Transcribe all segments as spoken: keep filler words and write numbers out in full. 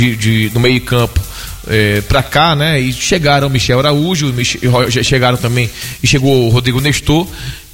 de, de, do meio campo é, para cá, né? E chegaram o Michel Araújo, o Michel, chegaram também, e chegou o Rodrigo Nestor,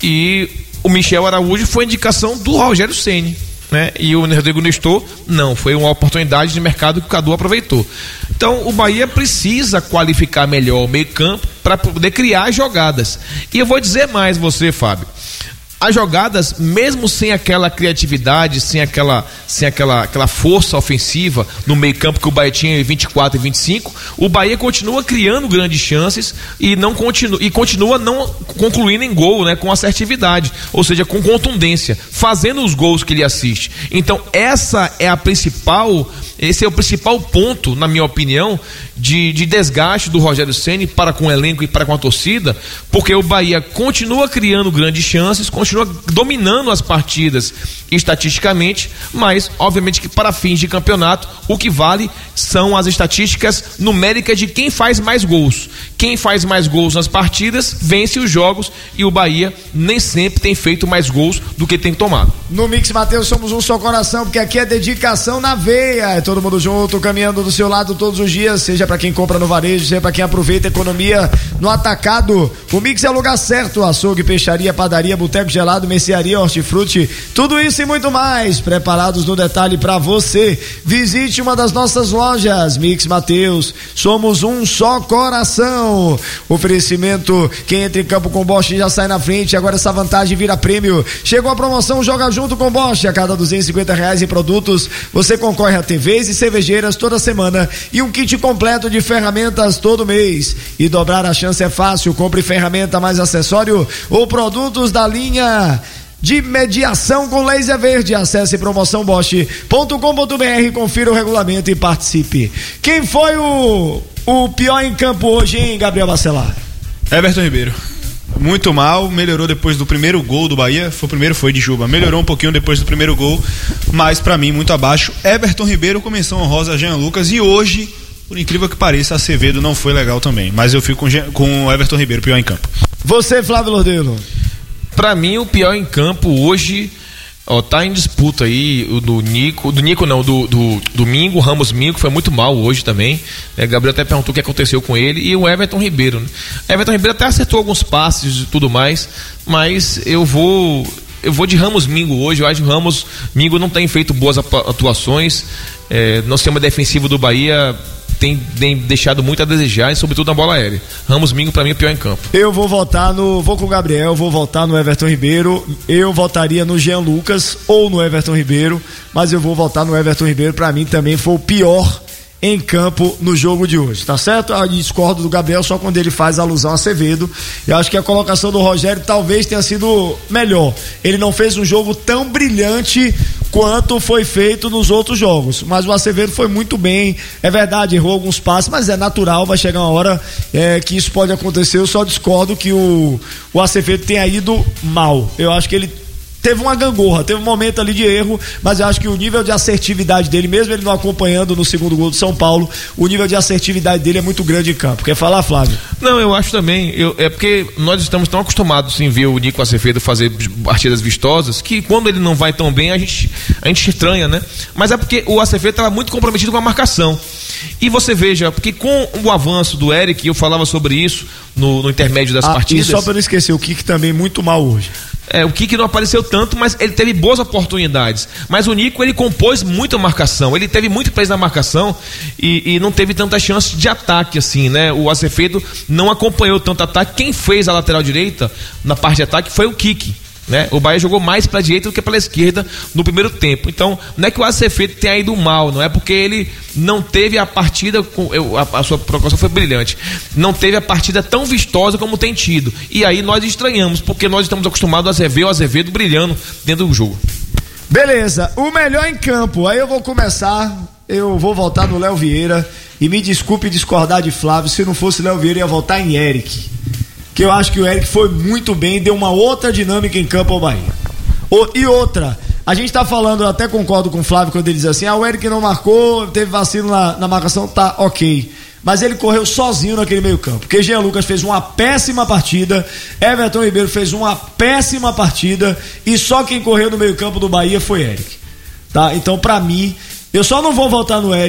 e o Michel Araújo foi indicação do Rogério Ceni, né? E o Rodrigo Nestor não, foi uma oportunidade de mercado que o Cadu aproveitou. Então o Bahia precisa qualificar melhor o meio campo para poder criar jogadas. E eu vou dizer mais você, Fábio, as jogadas, mesmo sem aquela criatividade, sem aquela, sem aquela, aquela força ofensiva no meio campo que o Bahia tinha em vinte e quatro e vinte e cinco, o Bahia continua criando grandes chances e, não continua, e continua não concluindo em gol, né, com assertividade, ou seja, com contundência, fazendo os gols que ele assiste. Então essa é a principal, esse é o principal ponto, na minha opinião, de, de desgaste do Rogério Ceni para com o elenco e para com a torcida, porque o Bahia continua criando grandes chances, continua dominando as partidas estatisticamente, mas obviamente que para fins de campeonato o que vale são as estatísticas numéricas de quem faz mais gols. Quem faz mais gols nas partidas vence os jogos, e o Bahia nem sempre tem feito mais gols do que tem tomado. No Mix Mateus somos um só coração, porque aqui é dedicação na veia, é todo mundo junto, caminhando do seu lado todos os dias, seja para quem compra no varejo, seja para quem aproveita a economia no atacado. O Mix é o lugar certo: açougue, peixaria, padaria, boteco gelado, mercearia, hortifruti, tudo isso e muito mais, preparados no detalhe para você. Visite uma das nossas lojas, Mix Mateus, somos um só coração. Oferecimento: quem entra em campo com Bosch já sai na frente, agora essa vantagem vira prêmio. Chegou a promoção Joga Junto com Bosch, a cada duzentos e cinquenta reais em produtos você concorre a T Vs e cervejeiras toda semana e um kit completo de ferramentas todo mês. E dobrar a chance é fácil: compre ferramenta mais acessório ou produtos da linha de mediação com laser verde. Acesse promoção bosch ponto com ponto br, confira o regulamento e participe. Quem foi o, o pior em campo hoje, hein, Gabriel Bacelar? Everton Ribeiro. Muito mal, melhorou depois do primeiro gol do Bahia. Foi, o primeiro foi de Juba, melhorou um pouquinho depois do primeiro gol, mas pra mim muito abaixo. Everton Ribeiro, comissão honrosa Jean Lucas, e hoje, por incrível que pareça, Acevedo não foi legal também, mas eu fico com, com o Everton Ribeiro, pior em campo. Você, Flávio Lordelo? Pra mim o pior em campo hoje, ó, tá em disputa aí o do Nico, do Nico não, do, do Domingo, Ramos Mingo, foi muito mal hoje também, né? Gabriel até perguntou o que aconteceu com ele, e o Everton Ribeiro, né? Everton Ribeiro até acertou alguns passes e tudo mais, mas eu vou eu vou de Ramos Mingo hoje. Eu acho que o Ramos Mingo não tem feito boas atuações, é, no sistema defensivo do Bahia tem, tem deixado muito a desejar, e sobretudo na bola aérea. Ramos Mingo pra mim é pior em campo. Eu vou votar no, vou com o Gabriel, vou votar no Everton Ribeiro. Eu votaria no Jean Lucas ou no Everton Ribeiro, mas eu vou votar no Everton Ribeiro. Pra mim também foi o pior em campo no jogo de hoje, tá certo? Eu discordo do Gabriel só quando ele faz alusão a Acevedo. Eu acho que a colocação do Rogério talvez tenha sido melhor. Ele não fez um jogo tão brilhante quanto foi feito nos outros jogos, mas o Acevedo foi muito bem, é verdade, errou alguns passes, mas é natural, vai chegar uma hora é, que isso pode acontecer. Eu só discordo que o, o Acevedo tenha ido mal. Eu acho que ele teve uma gangorra, teve um momento ali de erro, mas eu acho que o nível de assertividade dele, mesmo ele não acompanhando no segundo gol do São Paulo, o nível de assertividade dele é muito grande em campo. Quer falar, Flávio? Não, eu acho também, eu, é porque nós estamos tão acostumados em ver o Nico Acevedo fazer partidas vistosas, que quando ele não vai tão bem, a gente, a gente estranha, né? Mas é porque o Acevedo estava muito comprometido com a marcação. E você veja, porque com o avanço do Eric, eu falava sobre isso no, no intermédio das ah, partidas. E só para não esquecer, o Kik também muito mal hoje. É, o Kik não apareceu tanto, mas ele teve boas oportunidades. Mas o Nico, ele compôs muita marcação, ele teve muito peso na marcação e, e não teve tanta chance de ataque assim, né? O Acevedo não acompanhou tanto ataque. Quem fez a lateral direita na parte de ataque foi o Kik, né? O Bahia jogou mais para a direita do que para a esquerda no primeiro tempo. Então, não é que o Acevedo tenha ido mal, não é porque ele não teve a partida, a, a sua procuração foi brilhante, não teve a partida tão vistosa como tem tido. E aí nós estranhamos, porque nós estamos acostumados a ver o Azevedo brilhando dentro do jogo. Beleza, o melhor em campo. Aí eu vou começar, eu vou voltar no Léo Vieira. E me desculpe discordar de Flávio, se não fosse Léo Vieira, eu ia voltar em Eric. Que eu acho que o Eric foi muito bem, deu uma outra dinâmica em campo ao Bahia. O, e outra, a gente tá falando, eu até concordo com o Flávio quando ele diz assim, ah, o Eric não marcou, teve vacilo na, na marcação, tá ok. Mas ele correu sozinho naquele meio campo, porque Jean Lucas fez uma péssima partida, Everton Ribeiro fez uma péssima partida, e só quem correu no meio campo do Bahia foi Eric. Tá? Então, pra mim, eu só não vou votar no Eric,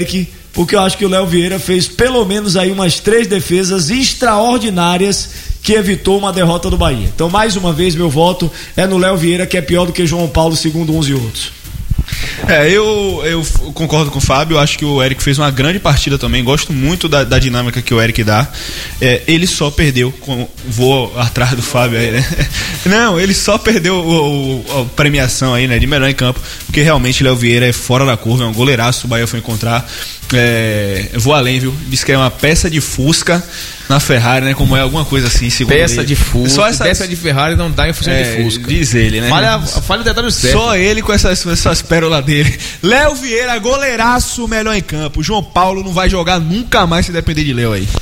porque eu acho que o Léo Vieira fez pelo menos aí umas três defesas extraordinárias que evitou uma derrota do Bahia. Então, mais uma vez, meu voto é no Léo Vieira, que é pior do que João Paulo, segundo uns e outros. É, eu, eu concordo com o Fábio, eu acho que o Eric fez uma grande partida também, gosto muito da, da dinâmica que o Eric dá. É, ele só perdeu, com, vou atrás do Fábio aí, né? Não, ele só perdeu o, o, a premiação aí, né, de melhor em campo, porque realmente Léo Vieira é fora da curva, é um goleiraço, o Bahia foi encontrar. É, vou além, viu? Diz que é uma peça de Fusca na Ferrari, né? Como é alguma coisa assim, segundo peça ele. de Fusca. Só essa peça de Ferrari não dá em função é, de Fusca. Diz ele, né? Falha, falha o detalhe certo. Só ele com essas, essas pérolas dele. Léo Vieira, goleiraço, melhor em campo. João Paulo não vai jogar nunca mais se depender de Léo aí.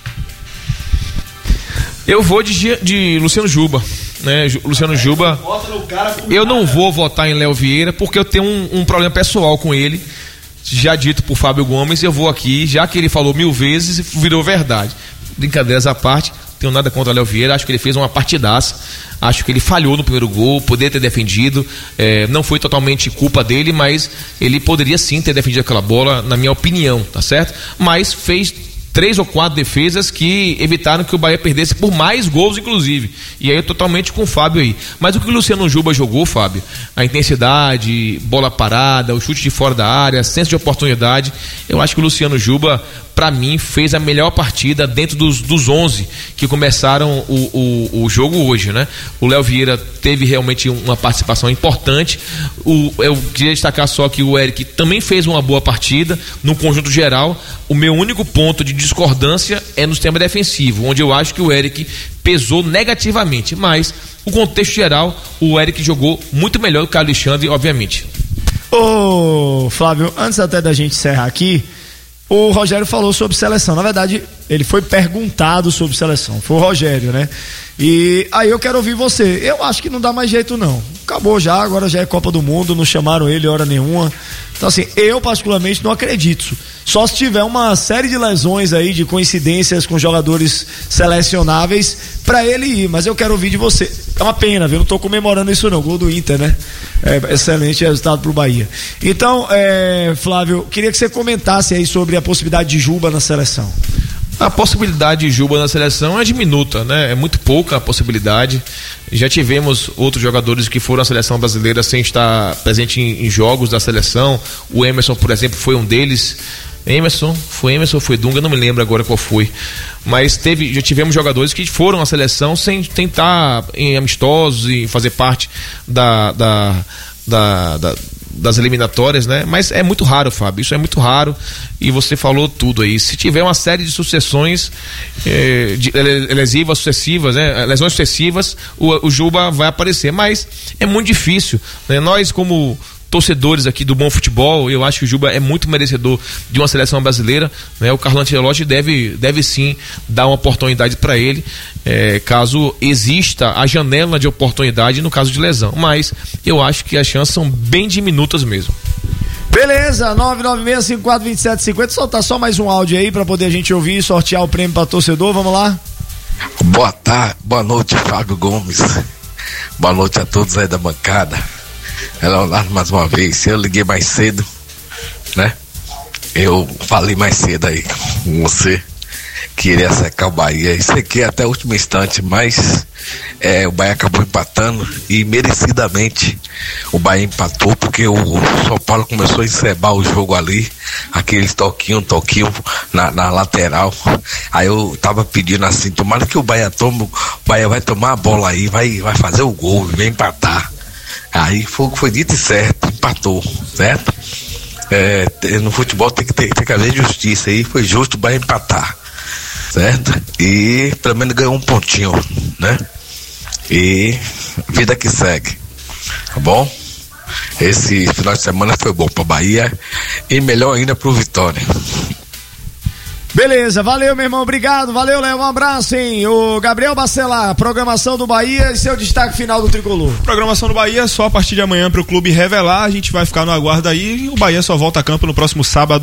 Eu vou de, de Luciano Juba, né? Luciano Juba. Eu não vou votar em Léo Vieira porque eu tenho um, um problema pessoal com ele. Já dito por Fábio Gomes, eu vou aqui, já que ele falou mil vezes, virou verdade. Brincadeiras à parte, tenho nada contra o Léo Vieira, acho que ele fez uma partidaça, acho que ele falhou no primeiro gol, poderia ter defendido, é, não foi totalmente culpa dele, mas ele poderia sim ter defendido aquela bola, na minha opinião, tá certo? Mas fez três ou quatro defesas que evitaram que o Bahia perdesse por mais gols, inclusive. E aí eu totalmente com o Fábio aí. Mas o que o Luciano Juba jogou, Fábio, a intensidade, bola parada, o chute de fora da área, senso de oportunidade, eu acho que o Luciano Juba, pra mim, fez a melhor partida dentro dos, dos onze que começaram o, o, o jogo hoje, né? O Léo Vieira teve realmente uma participação importante. O, eu queria destacar só que o Eric também fez uma boa partida no conjunto geral. O meu único ponto de discordância é no sistema defensivo, onde eu acho que o Eric pesou negativamente, mas o contexto geral, o Eric jogou muito melhor do que o Alexandre, obviamente. Ô Flávio, antes até da gente encerrar aqui, o Rogério falou sobre seleção. Na verdade, ele foi perguntado sobre seleção. Foi o Rogério, né? E aí eu quero ouvir você. Eu acho que não dá mais jeito, não. Acabou já, agora já é Copa do Mundo, não chamaram ele hora nenhuma. Então, assim, eu particularmente não acredito. Só se tiver uma série de lesões aí, de coincidências com jogadores selecionáveis pra ele ir. Mas eu quero ouvir de você. É uma pena, viu? Não tô comemorando isso não. Gol do Inter, né? É, excelente resultado pro Bahia. Então, é, Flávio, queria que você comentasse aí sobre a possibilidade de Juba na seleção. A possibilidade de Juba na seleção é diminuta, né? É muito pouca a possibilidade. Já tivemos outros jogadores que foram à seleção brasileira sem estar presente em, em jogos da seleção. O Emerson, por exemplo, foi um deles. Emerson, foi Emerson ou foi Dunga, não me lembro agora qual foi. Mas teve, já tivemos jogadores que foram à seleção sem tentar em amistosos e fazer parte da, da, da, da das eliminatórias, né? Mas é muito raro, Fábio, isso é muito raro e você falou tudo aí. Se tiver uma série de sucessões eh, de, lesivas sucessivas, né? Lesões sucessivas, o, o Juba vai aparecer, mas é muito difícil, né? Nós como torcedores aqui do bom futebol, eu acho que o Juba é muito merecedor de uma seleção brasileira, né? O Carlo Ancelotti deve, deve sim dar uma oportunidade para ele, é, caso exista a janela de oportunidade no caso de lesão, mas eu acho que as chances são bem diminutas mesmo. Beleza, nove nove seis, cinco quatro dois sete cinco zero, soltar só mais um áudio aí para poder a gente ouvir e sortear o prêmio para torcedor, vamos lá? Boa tarde, boa noite, Fábio Gomes, boa noite a todos aí da bancada. É Leonardo mais uma vez. Eu liguei mais cedo, né? Eu falei mais cedo aí com você que iria secar o Bahia. Isso aqui é até o último instante, mas é, o Bahia acabou empatando e merecidamente o Bahia empatou porque o São Paulo começou a encebar o jogo ali, aqueles toquinho, toquinho na, na lateral. Aí eu tava pedindo assim, tomara que o Bahia tome, o Bahia vai tomar a bola aí, vai, vai fazer o gol, vai empatar. Aí foi o que foi dito e certo, empatou, certo? É, no futebol tem que, ter, tem que haver justiça, aí foi justo o Bahia empatar, certo? E pelo menos ganhou um pontinho, né? E vida que segue, tá bom? Esse final de semana foi bom pra Bahia e melhor ainda pro Vitória. Beleza, valeu, meu irmão, obrigado, valeu, Léo, um abraço, hein? O Gabriel Bacelar, programação do Bahia e seu destaque final do Tricolor. Programação do Bahia só a partir de amanhã para o clube revelar, a gente vai ficar no aguardo aí e o Bahia só volta a campo no próximo sábado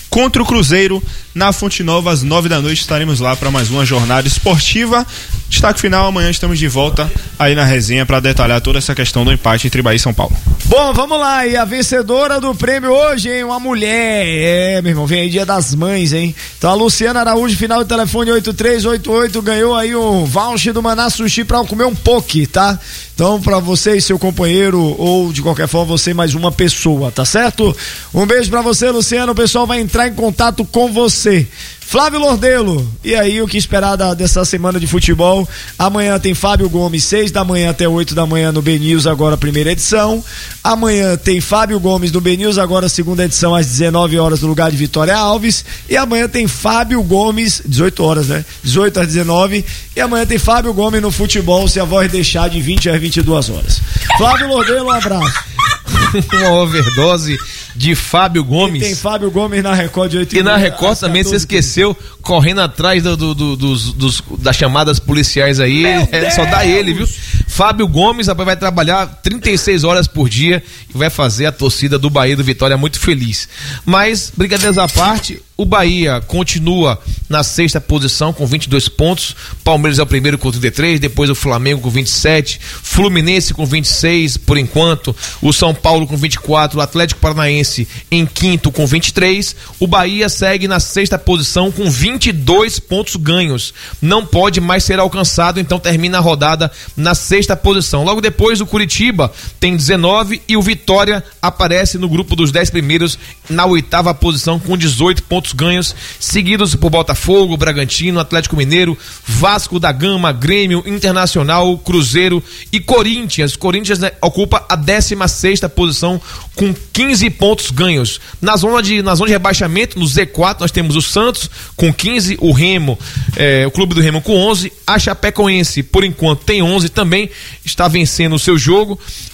contra o Cruzeiro na Fonte Nova às nove da noite. Estaremos lá para mais uma jornada esportiva. Destaque final, amanhã estamos de volta aí na resenha para detalhar toda essa questão do empate entre Bahia e São Paulo. Bom, vamos lá, e a vencedora do prêmio hoje, hein, uma mulher, é, meu irmão, vem aí dia das mães, hein, então a Luciana Araújo, final do telefone oito três oito oito, ganhou aí um voucher do Maná Sushi pra comer um poke, tá? Então pra você e seu companheiro, ou de qualquer forma você mais uma pessoa, tá certo? Um beijo pra você, Luciano, o pessoal vai entrar em contato com você. Flávio Lordelo, e aí o que esperar da, dessa semana de futebol? Amanhã tem Fábio Gomes, seis da manhã até oito da manhã no B News, agora primeira edição. Amanhã tem Fábio Gomes no B News, agora segunda edição às dezenove horas no lugar de Vitória Alves. E amanhã tem Fábio Gomes, dezoito horas, né? dezoito às dezenove. E amanhã tem Fábio Gomes no futebol, se a voz deixar, de vinte às vinte e duas horas. Flávio Lordelo, um abraço. Uma overdose de Fábio Gomes. E tem Fábio Gomes na Record de oito e na Record também você esqueceu, correndo atrás do, do, do, dos, dos, das chamadas policiais aí. É, só dá ele, viu? Fábio Gomes vai trabalhar trinta e seis horas por dia e vai fazer a torcida do Bahia do Vitória muito feliz. Mas, brincadeiras à parte, o Bahia continua na sexta posição com vinte e dois pontos. Palmeiras é o primeiro com trinta e três, depois o Flamengo com vinte e sete, Fluminense com vinte e seis por enquanto, o São Paulo com vinte e quatro, o Atlético Paranaense em quinto com vinte e três. O Bahia segue na sexta posição com vinte e dois pontos ganhos. Não pode mais ser alcançado, então termina a rodada na sexta posição. Logo depois o Curitiba tem dezenove e o Vitória aparece no grupo dos dez primeiros na oitava posição com dezoito pontos ganhos, seguidos por Botafogo, Bragantino, Atlético Mineiro, Vasco da Gama, Grêmio, Internacional, Cruzeiro e Corinthians. Corinthians, né, ocupa a décima sexta posição com quinze pontos ganhos. Na zona de, na zona de rebaixamento, no Z quatro, nós temos o Santos com quinze, o Remo, é, o Clube do Remo com onze, a Chapecoense, por enquanto, tem onze também, está vencendo o seu jogo.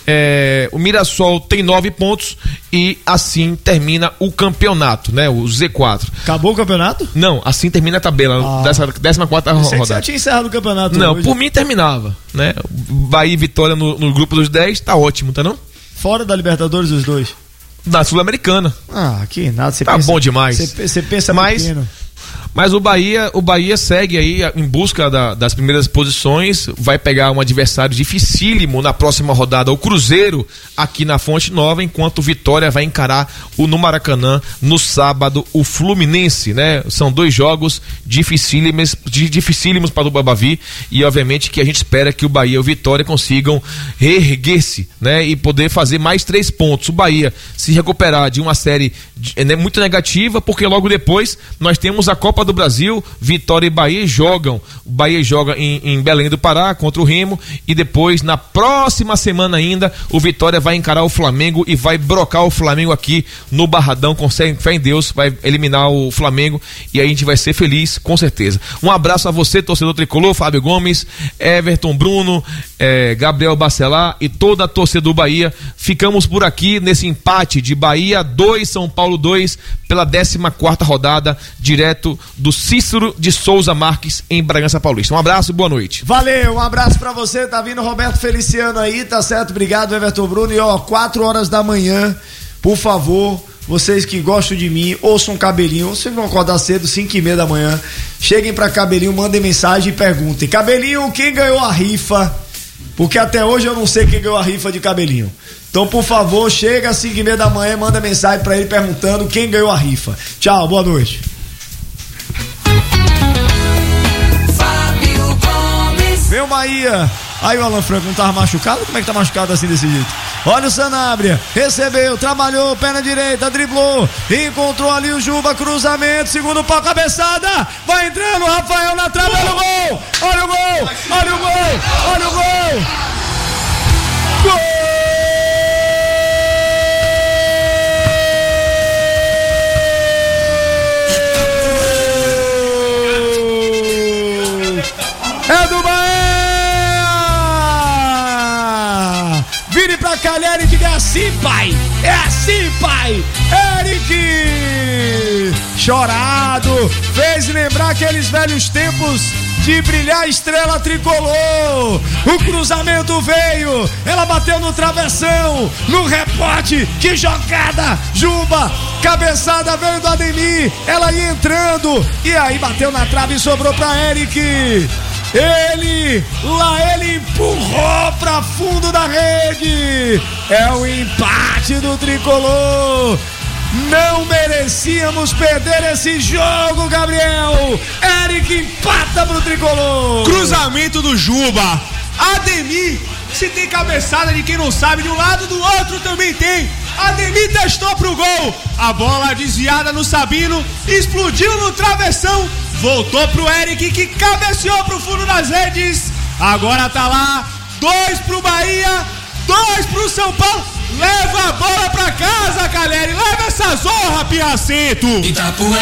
É, o Mirassol tem nove pontos e assim termina o campeonato, né? O Z quatro. Acabou o campeonato? Não, assim termina a tabela, ah. dessa décima quarta rodada. Você tinha encerrado o campeonato? Não, hoje. Por mim terminava, né? Bahia e Vitória no, no grupo dos dez, tá ótimo, tá não? Fora da Libertadores os dois? Da Sul-Americana. Ah, que nada, você tá pensa, bom demais. Você pensa Mas, pequeno. Mas o Bahia, o Bahia segue aí em busca da, das primeiras posições, vai pegar um adversário dificílimo na próxima rodada, o Cruzeiro, aqui na Fonte Nova, enquanto o Vitória vai encarar o no Maracanã no sábado, o Fluminense, né? São dois jogos dificílimos, dificílimos para o Babavi e obviamente que a gente espera que o Bahia e o Vitória consigam reerguer-se, né? E poder fazer mais três pontos. O Bahia se recuperar de uma série né, muito negativa, porque logo depois nós temos a Copa do Brasil, Vitória e Bahia jogam. O Bahia joga em, em Belém do Pará contra o Remo e depois, na próxima semana ainda, o Vitória vai encarar o Flamengo e vai brocar o Flamengo aqui no Barradão, com fé em Deus, vai eliminar o Flamengo e aí a gente vai ser feliz, com certeza. Um abraço a você, torcedor tricolor, Fábio Gomes, Everton Bruno, eh, Gabriel Bacelar e toda a torcida do Bahia. Ficamos por aqui nesse empate de Bahia dois, São Paulo dois, pela décima quarta rodada, direto do Cícero de Souza Marques em Bragança Paulista. Um abraço e boa noite. Valeu, um abraço pra você, tá vindo Roberto Feliciano aí, tá certo? Obrigado, Everton Bruno. E ó, quatro horas da manhã, por favor, vocês que gostam de mim, ouçam Cabelinho, vocês vão acordar cedo, cinco e meia da manhã, cheguem pra Cabelinho, mandem mensagem e perguntem: Cabelinho, quem ganhou a rifa? Porque até hoje eu não sei quem ganhou a rifa de Cabelinho. Então, por favor, chega às cinco e meia da manhã e manda mensagem pra ele perguntando quem ganhou a rifa. Tchau, boa noite. Fábio Gomes. Vem o Bahia. Aí o Alan Franco não tava machucado? Como é que tá machucado assim desse jeito? Olha o Sanabria, recebeu, trabalhou, perna direita, driblou, encontrou ali o Juba, cruzamento, segundo pau, cabeçada, vai entrando, Rafael na trave, olha o gol, olha o gol, olha o gol, olha o gol, gol! É do Bahia! Vire pra Calheri e diga: é assim, pai! É assim, pai! Eric! Chorado, fez lembrar aqueles velhos tempos de brilhar a estrela tricolor. O cruzamento veio, ela bateu no travessão, no rebote, que jogada! Juba cabeçada veio do Ademir, ela ia entrando, e aí bateu na trave e sobrou pra Eric. Ele, lá ele empurrou pra fundo da rede. É o empate do tricolor. Não merecíamos perder esse jogo, Gabriel. Eric empata pro tricolor. Cruzamento do Juba. Ademir, se tem cabeçada de quem não sabe, de um lado do outro também tem. Ademir testou pro gol. A bola desviada no Sabino, explodiu no travessão, voltou pro Eric, que cabeceou pro fundo das redes. Agora tá lá, dois pro Bahia, dois pro São Paulo. Leva a bola pra casa, Caleri. Leva essa zorra, Piacento. Itapuã.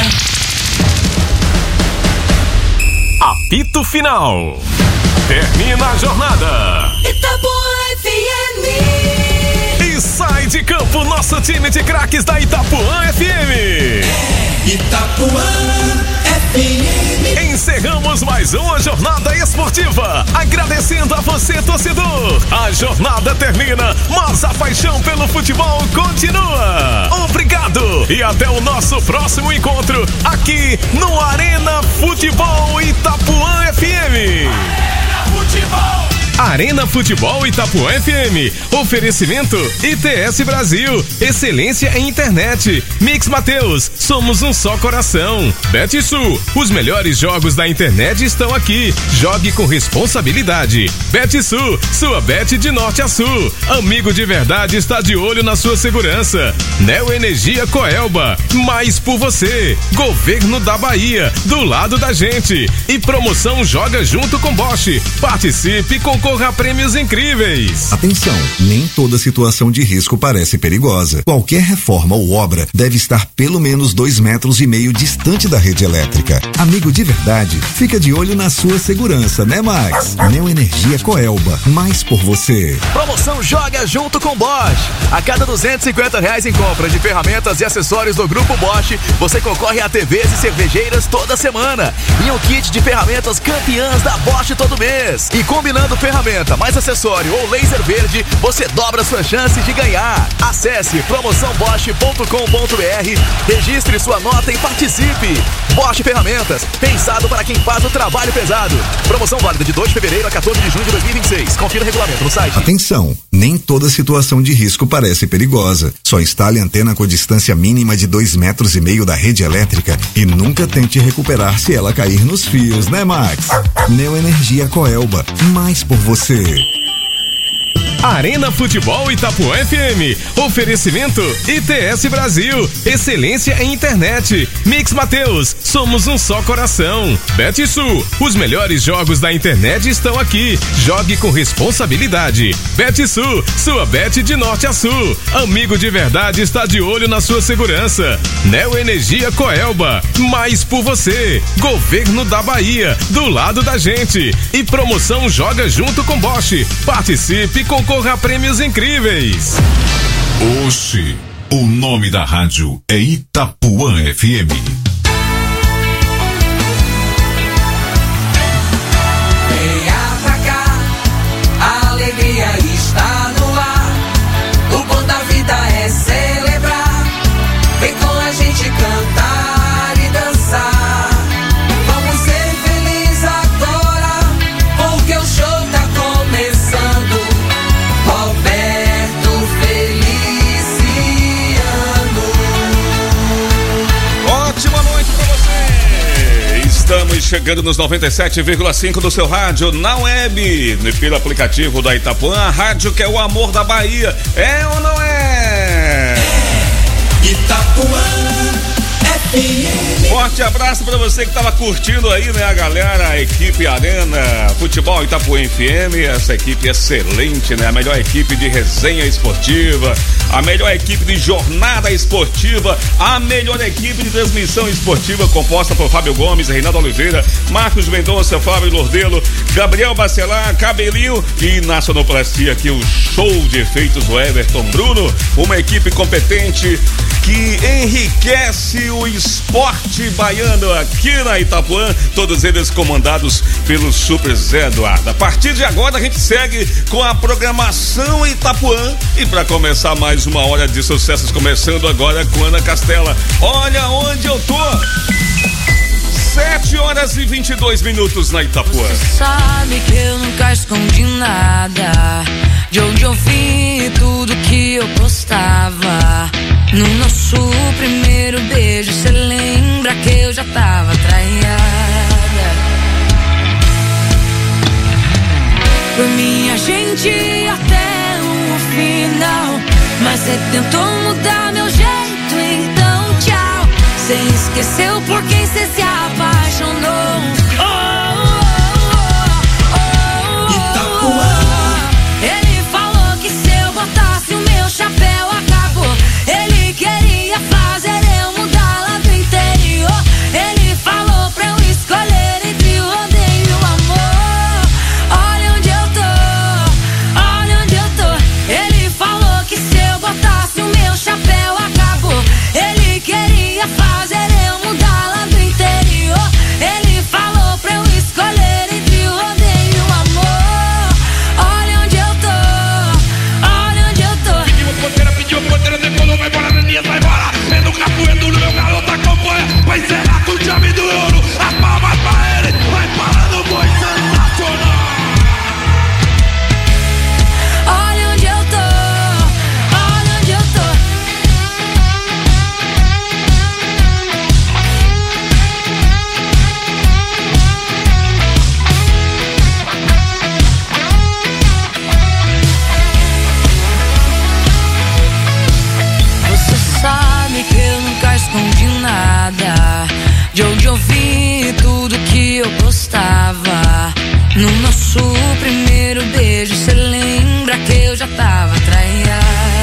Apito final. Termina a jornada. Itapuã F M. E sai de campo nosso time de craques da Itapuã F M. Itapuã F M. Encerramos mais uma jornada esportiva. Agradecendo a você, torcedor. A jornada termina, mas a paixão pelo futebol continua. Obrigado e até o nosso próximo encontro aqui no Arena Futebol Itapuã F M. Futebol. Arena Futebol Itapuã F M. Oferecimento I T S Brasil. Excelência em internet. Mix Mateus. Somos um só coração. BetSul. Os melhores jogos da internet estão aqui. Jogue com responsabilidade. BetSul. Sua bet de norte a sul. Amigo de verdade está de olho na sua segurança. Neo Energia Coelba. Mais por você. Governo da Bahia. Do lado da gente. E promoção Joga Junto com Bosch. Participe com concorra a prêmios incríveis. Atenção, nem toda situação de risco parece perigosa. Qualquer reforma ou obra deve estar pelo menos dois metros e meio distante da rede elétrica. Amigo de verdade, fica de olho na sua segurança, né, Max? Neo Energia Coelba, mais por você. Promoção Joga Junto com Bosch. A cada duzentos e cinquenta reais em compra de ferramentas e acessórios do Grupo Bosch, você concorre a T Vs e cervejeiras toda semana. E um kit de ferramentas campeãs da Bosch todo mês. E combinando ferramentas mais acessório ou laser verde, você dobra suas chances de ganhar. Acesse promoção bosch ponto com ponto b r, registre sua nota e participe. Bosch Ferramentas, pensado para quem faz o trabalho pesado. Promoção válida de dois de fevereiro a quatorze de junho de dois mil e vinte e seis. Confira o regulamento no site. Atenção, nem toda situação de risco parece perigosa. Só instale antena com distância mínima de dois metros e meio da rede elétrica e nunca tente recuperar se ela cair nos fios, né, Max? Neo Energia Coelba, mais por você. Arena Futebol Itapuã F M. Oferecimento I T S Brasil. Excelência em internet. Mix Mateus. Somos um só coração. BetSul. Os melhores jogos da internet estão aqui. Jogue com responsabilidade. BetSul. Sua bet de norte a sul. Amigo de verdade está de olho na sua segurança. Neo Energia Coelba. Mais por você. Governo da Bahia. Do lado da gente. E promoção Joga Junto com Bosch. Participe com concorra a prêmios incríveis. Oxi, o nome da rádio é Itapuã F M. Venha pra cá, a alegria está no ar. O bom da vida é celebrar. Vem com a gente cantar e dançar. Vamos ser felizes agora, porque o show tá começando. Roberto Feliciano. Ótima noite pra você. Estamos chegando nos noventa e sete vírgula cinco do seu rádio, na web e pelo aplicativo da Itapuã, a rádio que é o amor da Bahia. É ou não é? Itapuã F M. Forte abraço pra você que tava curtindo aí, né, a galera, a equipe Arena Futebol Itapuã F M, essa equipe excelente, né, a melhor equipe de resenha esportiva, a melhor equipe de jornada esportiva, a melhor equipe de transmissão esportiva, composta por Fábio Gomes, Reinaldo Oliveira, Marcos Mendonça, Fábio Lordelo, Gabriel Bacelar, Cabelinho e na sonoplastia aqui o show de efeitos do Everton Bruno, uma equipe competente que enriquece o esporte baiano aqui na Itapuã, todos eles comandados pelo Super Zé Eduardo. A partir de agora a gente segue com a programação Itapuã e para começar mais Mais uma hora de sucessos começando agora com Ana Castela. Olha onde eu tô. sete horas e vinte e dois minutos na Itapuã. Você sabe que eu nunca escondi nada. De onde eu vim, tudo que eu postava. No nosso primeiro beijo, cê lembra que eu já tava traiada. Por mim a gente ia até o final, mas cê tentou mudar meu jeito, então tchau. Cê esqueceu por quem cê se apaixonou. Oh, oh, oh, oh, oh. Ele falou que se eu botasse o meu chapéu acabou. Ele queria fazer eu mudar lá do interior. Ele falou pra eu escolher entre o rodeio e o amor. Olha onde eu tô, olha onde eu tô. Ele falou que se eu botasse o meu chapéu acabou. Ele queria fazer eu mudar lá do interior. Ele falou pra eu escolher entre o rodeio e o amor. Olha onde eu tô, olha onde eu tô. Pediu a ponteira, pediu a ponteira, decolou, vai embora, Neninha, vai embora. Vendo o capoeiro no meu garoto acompanha. Vai zerar com o chave do ouro. As palmas pra ele, vai parar no boi sensacional. Olha onde eu tô, olha onde eu tô. Você sabe que eu nunca escondi nada. De onde eu vim, tudo que eu postava. No nosso primeiro beijo, cê lembra que eu já tava traiada.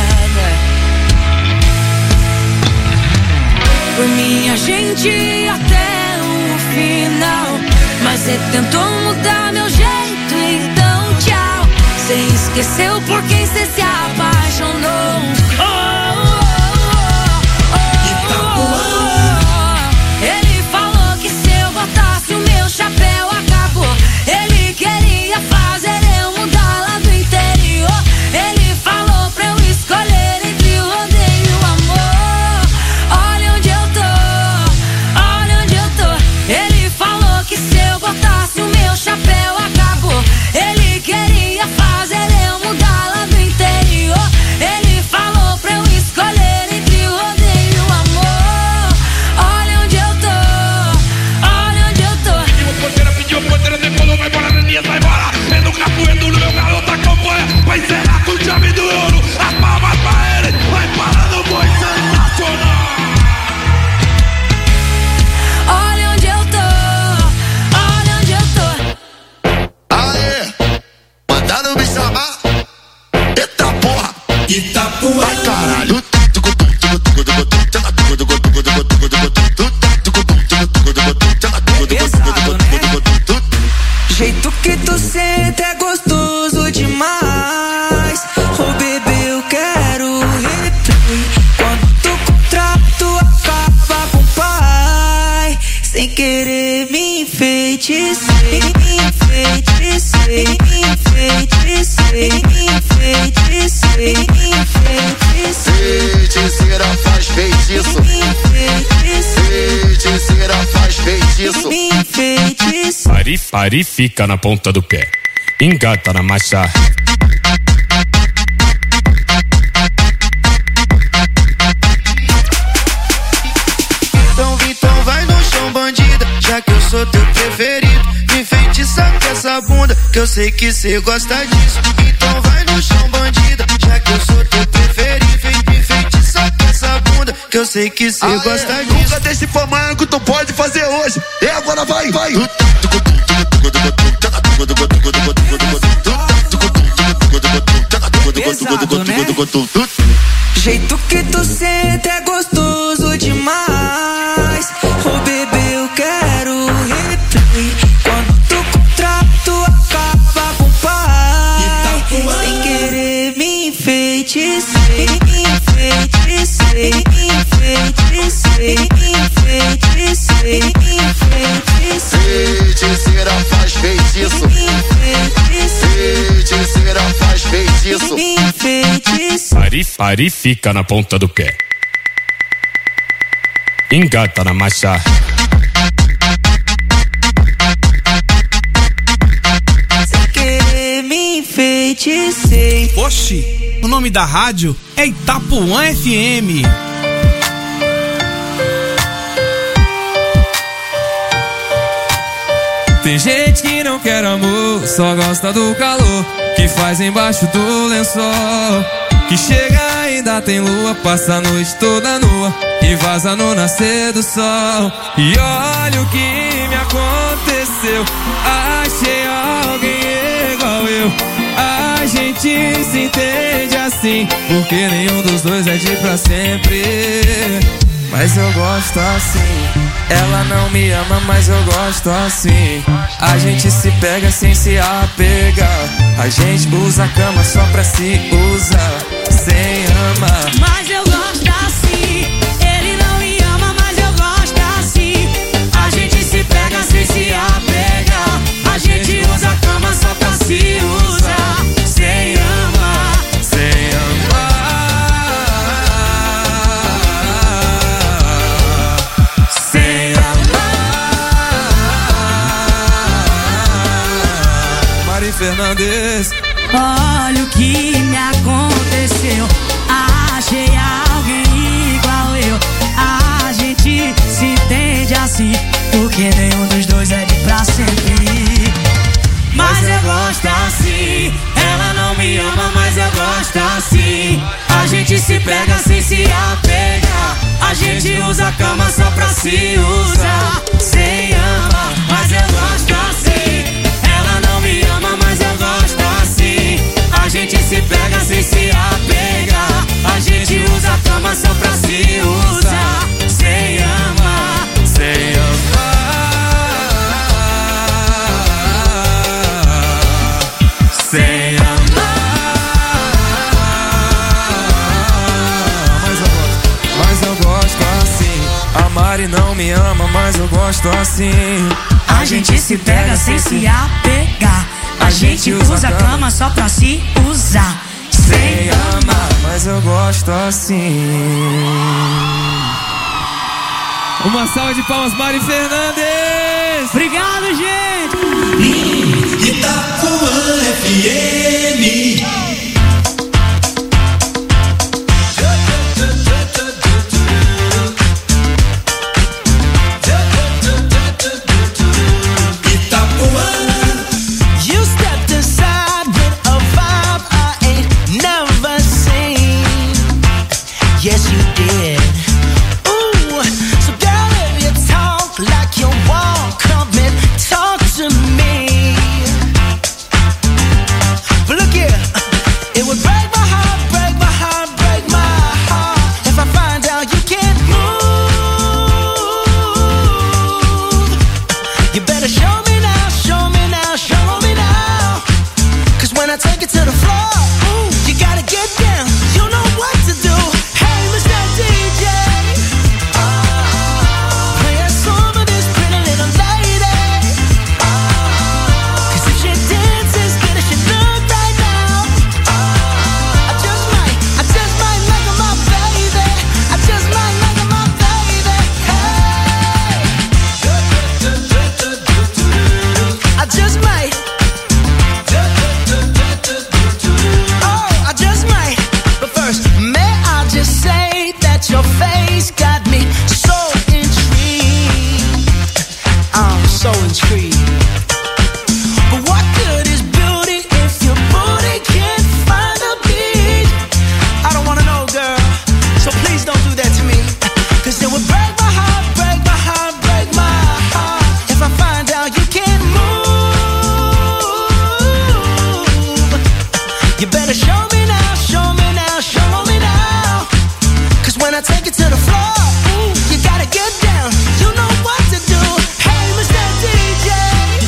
Por mim a gente ia até o final, mas cê tentou mudar meu jeito, então tchau. Cê esqueceu por quem cê se apaixonou. Oh, oh, oh, oh, oh. Ele falou que se eu botasse o meu chapéu acabou. Ele queria fazer eu mudar lá do interior. Ele falou pra eu escolher entre o rodeio e o amor. Olha onde eu tô, olha onde eu tô. Ele falou que se eu botasse o meu chapéu acabou. Ele queria fazer eu mudar lá do interior. Ele falou pra eu escolher entre o rodeio e o amor. Olha onde eu tô, olha onde eu tô. Pediu a ponteira, pediu a ponteira, decolou, vai embora, Neninha, vai embora. Vendo o capoeiro no meu garoto acompanha. Vai zerar com o chave do ouro. As palmas pra ele, vai parar no boi sensacional. Olha onde eu tô, olha onde eu tô. Aê, mandaram me chamar. Eita porra, Itapuã. Ai caralho. Pesado, né? Jeito que tu sente é gostoso demais. Oh bebê, eu quero replay. Quando tu contrato acaba com o pai. Sem querer me enfeitecei, me enfeitecei, me enfeitecei, me enfeitecei, me enfeitecei. Feiticeira faz feitiço. Me enfeitecei, Feiticeira faz feitiço. me enfeitecei. Pari, pari, fica na ponta do pé. Engata na marcha. Então, então vai no chão, bandida, já que eu sou teu preferido. Me enfeitiça com essa bunda, que eu sei que cê gosta disso. Então vai no chão, bandida, já que eu sou teu preferido. Me enfeitiça com essa bunda, que eu sei que cê gosta disso. Nunca deixe pra amanhã que tu pode fazer hoje. E agora vai, vai. Pesado, né? Jeito que tu sente é gostoso demais. Oh bebê, eu quero replay. Quando tu contrato acaba com o pai. Sem querer me enfeitecei, me enfeitecei, me enfeitecei, me enfeitecei, me enfeitecei. Feiticeira faz feitiço. Me enfeitecei, Feiticeira faz feitiço. me enfeitecei. Pari, Ari fica na ponta do pé. Engata na marcha. Sem querer me enfeiticei. Oxi, o nome da rádio é Itapuã F M. Tem gente que não quer amor, só gosta do calor que faz embaixo do lençol. Que chega ainda tem lua, passa a noite toda nua e vaza no nascer do sol. E olha o que me aconteceu, achei alguém igual eu. A gente se entende assim, porque nenhum dos dois é de pra sempre. Mas eu gosto assim. Ela não me ama, mas eu gosto assim. A gente se pega sem se apegar. A gente usa a cama só pra se usar, sem amar. Mas eu gosto assim. Ele não me ama, mas eu gosto assim. A gente se pega sem se apegar. A gente usa a cama só pra se usar, sem amar. Sem amar. Sem Mari Fernandes. Olha o que me aconteceu, achei alguém igual eu. A gente se entende assim, porque nenhum dos dois é de pra sempre. Mas eu gosto assim. Ela não me ama, mas eu gosto assim. A gente se pega sem se apegar. A gente usa a cama só pra se usar, sem amar. Mas eu gosto assim. Ela não me ama, mas eu gosto assim. A gente se pega sem se apegar. A gente usa a cama só pra se usar, sem amar. Sem amar. Sem amar. Mas eu gosto, mas eu gosto assim. A Mari não me ama, mas eu gosto assim. A gente se pega sem se apegar. A gente usa a cama só pra se usar, sem amar. Mas eu gosto assim. Uma salva de palmas, Mari Fernandes. Obrigado, gente. Itapuã F M. Yes, you did. Ooh, so girl, if you talk like you want, come and talk to me. But look here, it would break my heart, break my heart, break my heart if I find out you can't move. You better show me now, show me now, show me now. Cause when I take it to the floor, ooh, you gotta get down. You know what to do. D J, oh, play a song for this pretty little lady. Oh, cause if she dances good as she look right now, oh, I just might, I just might like her my baby. I just might like her my baby. Hey, I just might. Oh, I just might. But first, may I just say that your face got me so intrigued. I'm so intrigued. But what good is beauty if your booty can't find a beat? I don't wanna know, girl, so please don't do that to me. Cause it would break my heart, break my heart, break my heart if I find out you can't move. You better show me now, show me now, show me now. Cause when I take it to the floor, ooh, you gotta get down. You know what to do. Hey, Mister D J,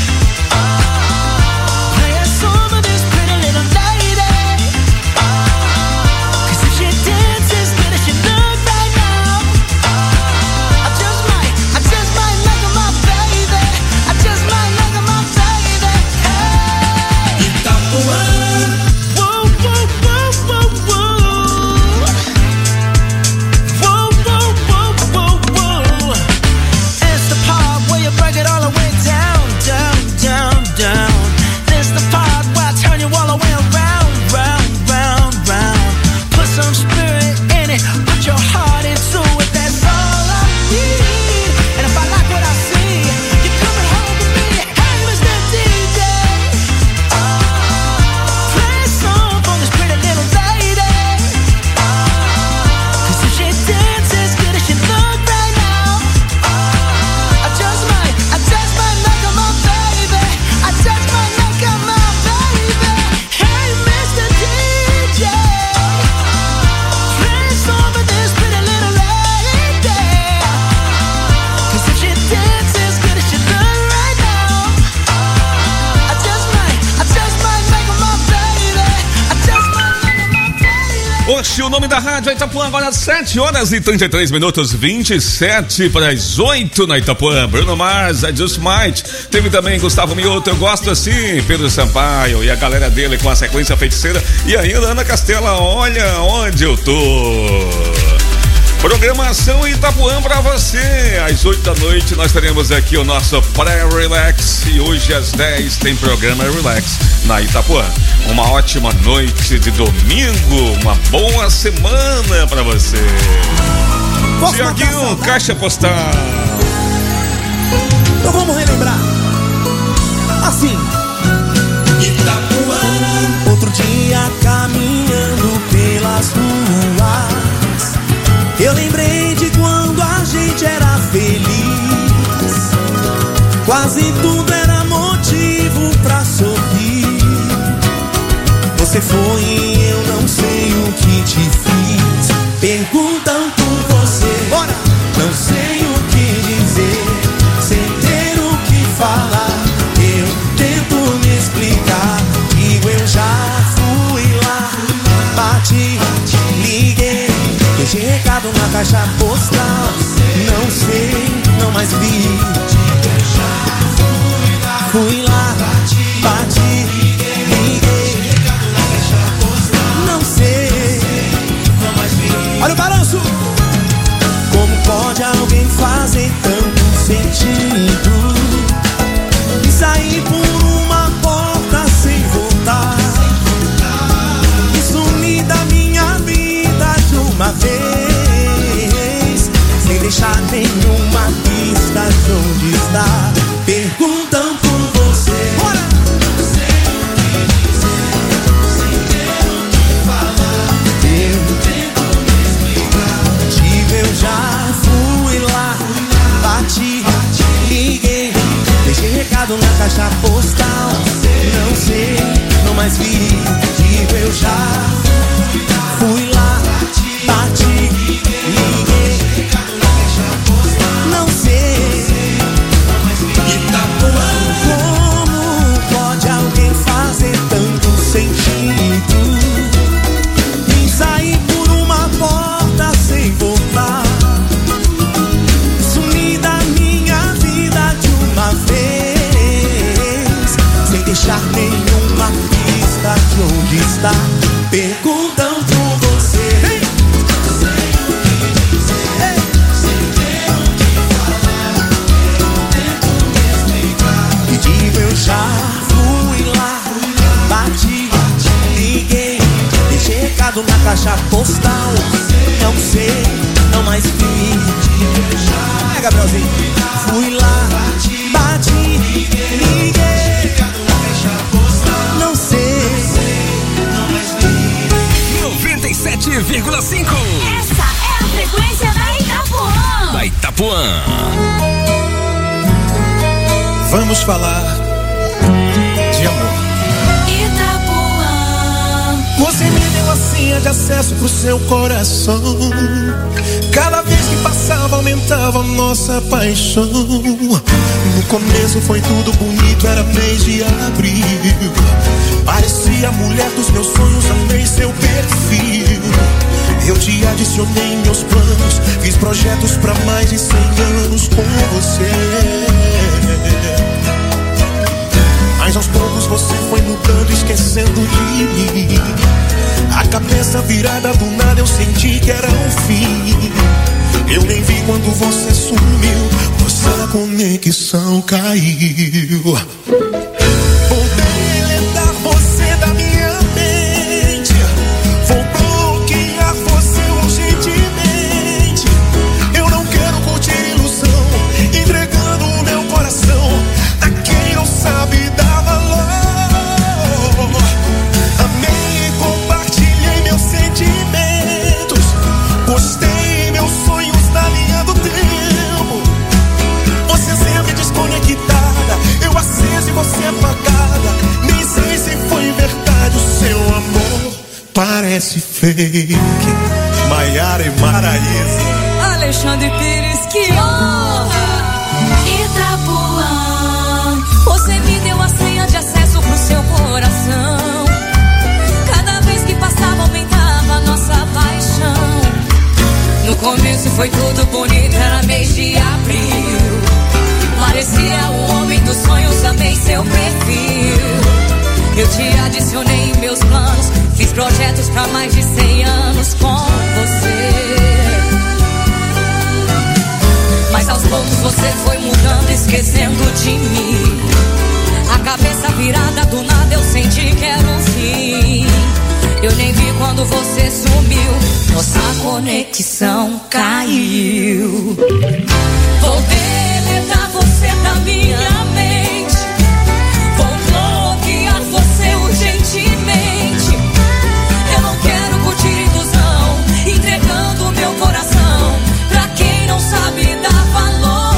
nome da rádio Itapuã, agora sete horas e trinta e três minutos, vinte e sete para as oito na Itapuã. Bruno Mars, I Just Might. Teve também Gustavo Mioto, Eu Gosto Assim, Pedro Sampaio e a galera dele com a sequência feiticeira. E ainda Ana Castela, Olha Onde Eu Tô. Programação Itapuã pra você. Às oito da noite nós teremos aqui o nosso pré-relax. E hoje às dez tem programa Relax na Itapuã. Uma ótima noite de domingo. Uma boa semana pra você. Tiaguinho, caixa postal. Então vamos relembrar. Assim. Itapuã. Outro dia caminhando pelas ruas, eu lembrei de quando a gente era feliz. Quase tudo era motivo pra sorrir. Você foi e eu não sei o que te fiz. Perguntam por você, bora! Não sei o que dizer, sem ter o que falar. Eu tento me explicar. Digo, eu já fui lá, bati, liguei, deixei recado na caixa postal. Não sei, não mais vi. Fui lá, bati, liguei, não sei, não mais vi. Olha o balanço. Como pode alguém fazer tanto sentido e sair por uma porta sem voltar e sumir da minha vida de uma vez, sem deixar nenhuma pista de onde está? Perguntam por você, bora! Não sei o que dizer, sem ter o que falar. Eu tento me explicar. Digo, eu já fui lá, bati, liguei, deixei recado na caixa postal. Não sei, não mais vi. Digo, eu já fui lá, bati, liguei, não sei. Como pode alguém fazer tanto sentido e sair por uma porta sem voltar, sumir da minha vida de uma vez, sem deixar nenhuma pista de onde está? Perguntam por você. Hey! Eu já fui lá, bati, liguei, deixei recado na caixa postal. Não sei, não mais vi. É, Gabrielzinho. Fui lá, bati, liguei, não sei, não mais vi. noventa e sete vírgula cinco. Essa é a frequência da Itapuã. Da Itapuã. Vamos falar de amor. Itapuã. Você me deu a senha de acesso pro seu coração. Cada vez que passava aumentava a nossa paixão. No começo foi tudo bonito, era mês de abril. Parecia a mulher dos meus sonhos, amei seu perfil. Eu te adicionei em meus planos, fiz projetos pra mais de cem anos com você. Mas aos poucos você foi mudando, esquecendo de mim. A cabeça virada do nada, eu senti que era o fim. Eu nem vi quando você sumiu, nossa conexão caiu. Vou deletar você da minha mente, vou bloquear você urgentemente. Eu não quero curtir ilusão, entregando o meu coração a quem não sabe dar valor. Amei e compartilhei meus sentimentos, postei meus sonhos na linha do tempo. Você sempre desconectada, eu acesa e você apagada. Nem sei se foi verdade o seu amor, parece fake. Maiara e Maraísa, Alexandre Pires, que honra. Itapuã. Você me deu a senha de acesso pro seu coração. Cada vez que passava aumentava a nossa paixão. Ele é o homem dos sonhos, também seu perfil. Eu te adicionei em meus planos, fiz projetos pra mais de cem anos com você. Mas aos poucos você foi mudando, esquecendo de mim. A cabeça virada, do nada eu senti que era um fim. Eu nem vi quando você sumiu, nossa conexão caiu. Vou deletar você da minha mente, vou bloquear você urgentemente. Eu não quero curtir ilusão, entregando meu coração pra quem não sabe dar valor.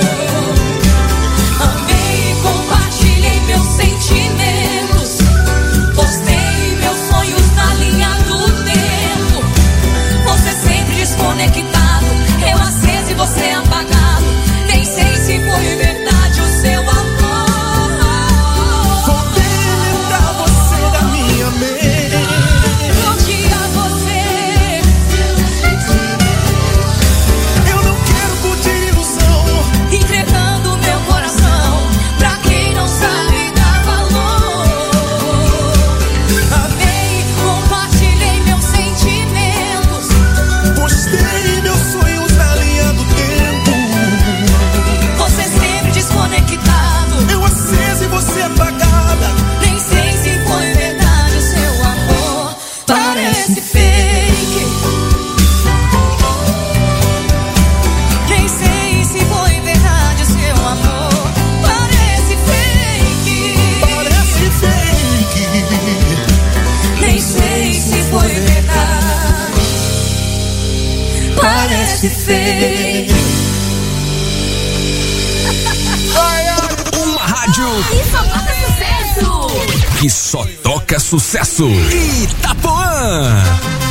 Amei e compartilhei meus sentimentos, postei meus sonhos na linha do tempo. Você sempre desconectado, eu aceso e você apagado. Nem sei se foi verdade o seu amor. Vou deletar você da minha mente, bloquear você. eu não quero curtir ilusão, entregando meu coração pra quem não sabe dar valor. Amei, compartilhei meus sentimentos, postei meus sonhos na linha do tempo. você sempre desconectado, Eu aceso e você apagada. nem sei se foi verdade o seu amor. Parece fake, nem sei se foi verdade o seu amor. Parece fake, Parece fake. nem sei se foi verdade. Parece fake. Uma rádio E só toca sucesso. que só toca sucesso. Itapuã.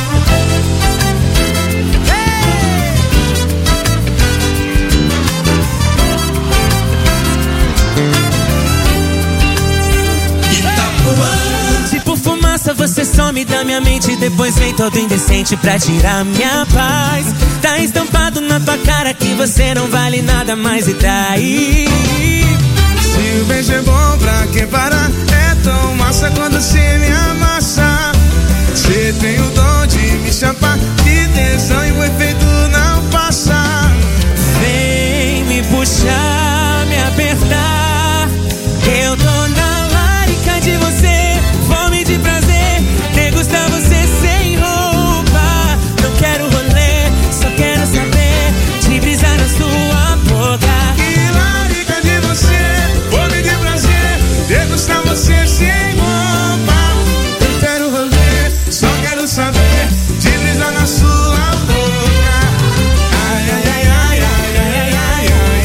Tipo fumaça, você some da minha mente. Depois vem todo indecente pra tirar minha paz. Tá estampado na tua cara que você não vale nada mais, e daí? Se o beijo é bom, pra que parar? É tão massa quando cê me amassa. Cê tem o dom de me chapar de tesão e o efeito não passa. Vem me puxar, me apertar. Eu tô na larica de você, fome de prazer. Degustar você sem roupa. Não quero rolê, só quero saber de brisar na sua boca. Que larica de você, fome de prazer, degustar você sem roupa. Eu quero rolê, só quero saber de brisar na sua boca. Ai, ai, ai, ai, ai, ai, ai, ai, ai.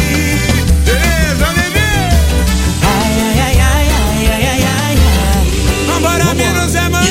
Beleza, bebê? Ai, ai, ai, ai, ai, ai, ai, ai. Vambora, menos é mais.